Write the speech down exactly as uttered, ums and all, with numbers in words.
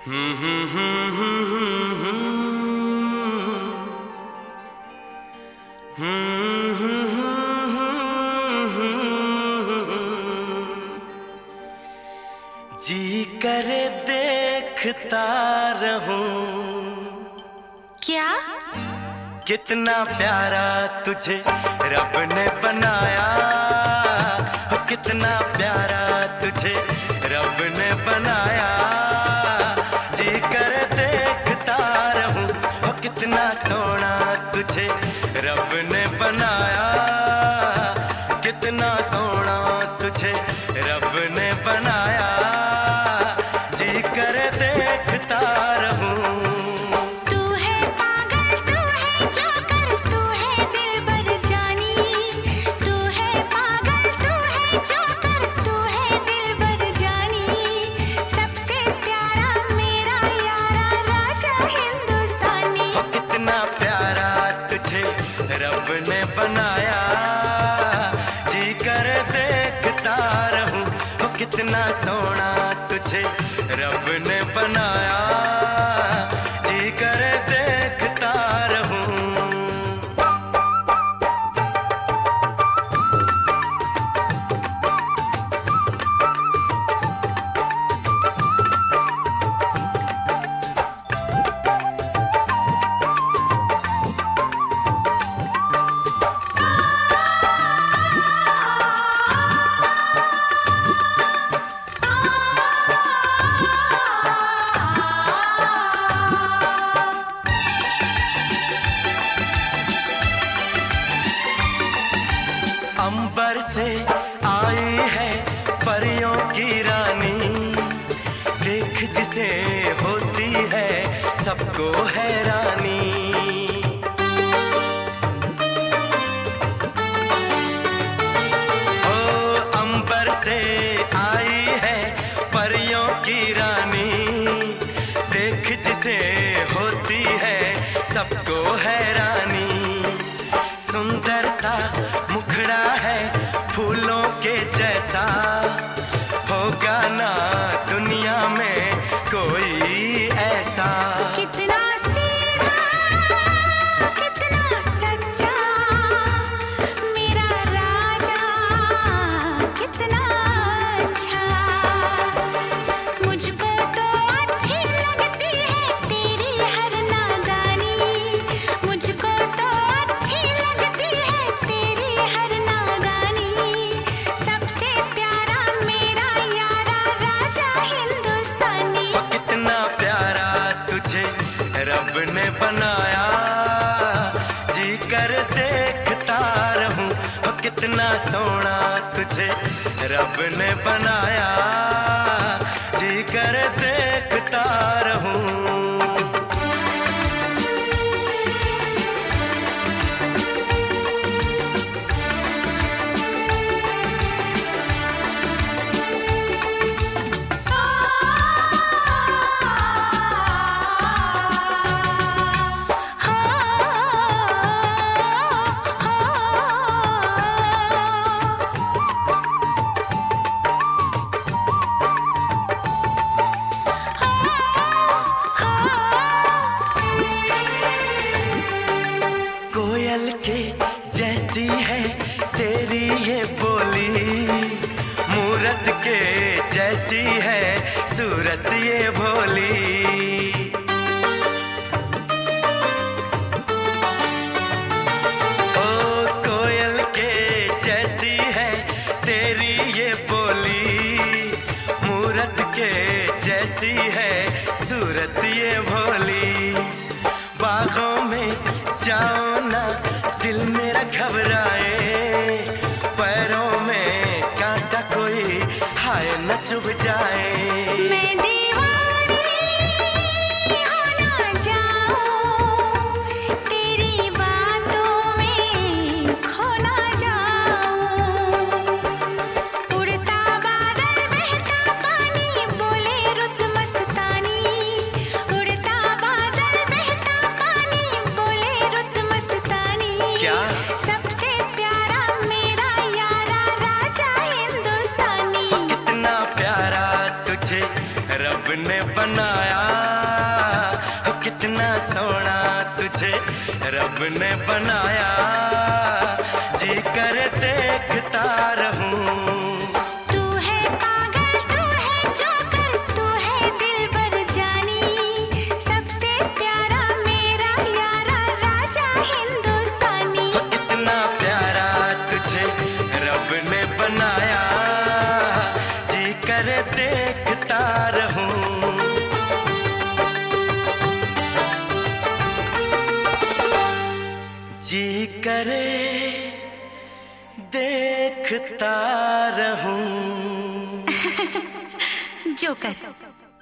हम्म हम्म हम्म हम्म हम्म जी करे देखता रहूं। क्या? कितना प्यारा तुझे रब ने बनाया, कितना प्यारा तुझे रब ने बनाया। जी कर देखता रहूं, कितना सोना तुझे रब ने बनाया, कितना सोना तुझे रब ने बनाया। जी कर देखता रहूं। रब ने बनाया, जी कर देखता रहूं। ओ कितना सोना तुझे रब ने बनाया, जी कर देखता रहूं। अंबर से आई है परियों की रानी, देख जिसे होती है सबको हैरानी। ओ अंबर से आई है परियों की रानी, देख जिसे होती है सबको हैरानी। सुंदर सा मुखड़ा है फूलों के जैसा, होगा ना दुनिया में कोई ऐसा। कितना सीधा, कितना सच्चा मेरा राजा, कितना अच्छा। मुझको तो अच्छी लगती है तेरी हर नादानी, मुझको तो अच्छी लगती है तेरी हर नादानी। सबसे प्यारा मेरा यारा राजा हिंदुस्तानी। ओ कितना प्यारा तुझे रब ने बनाया, जी कर देखता रहूं। ओ कितना सोना तुझे रब ने बनाया, जी कर देखता रहूं। कोयल के जैसी है तेरी ये बोली, मूरत के जैसी है सूरत ये भोली। ओ कोयल के जैसी है तेरी ये बोली, मूरत के जैसी है सूरत ये भोली। बागों में जाओ ना दिल मेरा घबराए, पैरों में कांटा कोई हाय न चुभ जाए। मैं दीवानी हो ना जाऊं, तेरी बातों में खो ना जाऊं। उड़ता बादल बहता पानी बोले रुत मस्तानी, उड़ता बादल बहता पानी बोले रुत मस्तानी। क्या? सबसे प्यारा मेरा यारा राजा हिंदुस्तानी। ओ कितना प्यारा तुझे रब रब ने बनाया, जी कर देखता रहूं। तू है पागल, तू है जोकर, तू है दिलबर जानी, सबसे प्यारा मेरा यारा राजा हिंदुस्तानी। इतना प्यारा तुझे रब ने बनाया, जी कर देखता रहूं। जी करे देखता रहूं। जोकर।